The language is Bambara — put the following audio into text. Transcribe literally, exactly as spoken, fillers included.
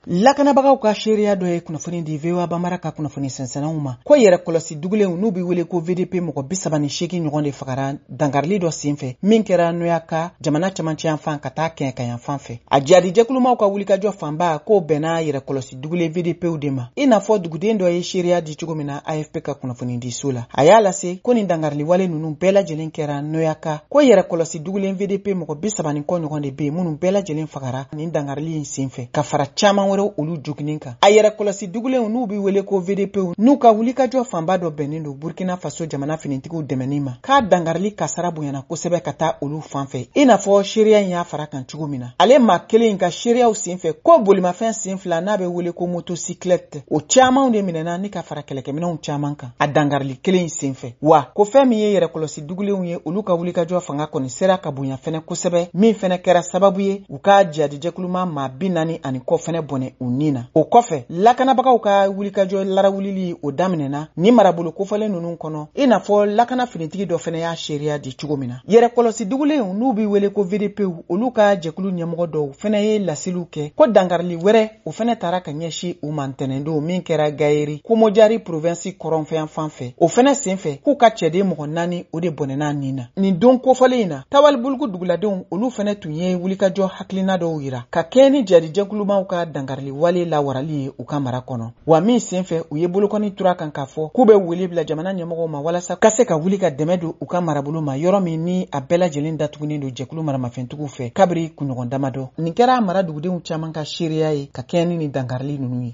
lakanabagaw ka seereya dɔ ye kunnafoni di V O A Banbara ka kunnafoni sɛnsɛnnaw ma ko yɛrɛ kɔlɔsi dugulenw n'u bɛ wele ko V D P mɔgɔ bi saba ni seegin ɲɔgɔn de fagara dangarili dɔ senfɛ min kɛra Noya ka jamana camancɛ yan fan ka taa kɛɲɛ ka yan fan fɛ. A jadi jɛkulumaw ka wulikajɔ fanba k'o bɛnna yɛrɛ kɔlɔsi dugulen V D P'w de ma. I n'a fɔ duguden dɔ ye seereya di cogo min na A F P ka kunnafoni di so la. A y'a lase ko nin dangarili wale ninnu bɛɛ lajɛlen kɛra Noya ka ko yɛrɛ kɔlɔsi dugulen V D P mɔgɔ bi saba ni kɔ ɲɔgɔn de bɛ yen minnu bɛɛ lajɛlen fagara nin dangarili in senfɛ ka fara caman wɛrɛw olu joginin kan. A yɛrɛ kɔlɔsi dugulenw n'u bɛ wele ko V D P'w n'u ka wulikajɔ fanba dɔ bɛnnen don Burkina Faso jamana finitigiw dɛmɛni ma k'a dangarili kasara bonyana kosɛbɛ ka taa olu fan fɛ. I n'a fɔ seereya in y'a fara kan cogo min na. Ale maa kelen in ka seereyaw senfɛ ko bolimafɛn sen fila n'a bɛ wele ko motocyclette o camanw de minɛna ni ka fara kɛlɛkɛminɛw caman kan a dangarili kelen in senfɛ. Wa ko fɛn min ye yɛrɛ kɔlɔsi dugulenw ye olu ka wulikajɔ fanga kɔni sera ka bonya fɛnɛ kosɛbɛ min fɛnɛ kɛra sababu ye u ka jadijɛkuluma maa bi naani ani kɔ fɛnɛ bɔnɛ u nin na. O kɔfɛ lakanabagaw ka wulikajɔ larawulili o daminɛna ni marabolo kofɔlen ninnu kɔnɔ i n'a fɔ lakana finitigi dɔ fɛnɛ y'a seereya di cogo min na. Yɛrɛ kɔlɔsi dugulenw n'u bɛ wele ko V D P'w olu ka jɛkulu ɲɛmɔgɔ dɔw fɛnɛ ye laseliw kɛ ko dangarili wɛrɛ o fɛnɛ taara ka ɲɛsin u ma ntɛnɛndon min kɛra Gayeri Komojari province kɔrɔnfɛn fan fɛ. O fɛnɛ senfɛ k'u ka cɛden mɔgɔ naani o de bɔnɛna nin na. Nin don kofɔlen in na Tawalibulugu duguladenw olu fɛnɛ tun ye wulikajɔ hakilina dɔw yira ka kɛ ni jadijɛkulumaw ka dangarili wale lawarali ye u ka mara kɔnɔ. Wa min senfɛ u ye bolokɔni tura kan k'a fɔ k'u bɛ wele bila jamana ɲɛmɔgɔw ma walasa ka se ka wuli ka dɛmɛ don u ka marabolo ma yɔrɔ min ni a bɛɛ lajɛlen datugunen don jɛkulu maramafɛntigiw fɛ kabiri kunɲɔgɔn damadɔ. Nin kɛra mara dugudenw caman ka seereya ye ka kɛ ni nin dangarili ninnu ye.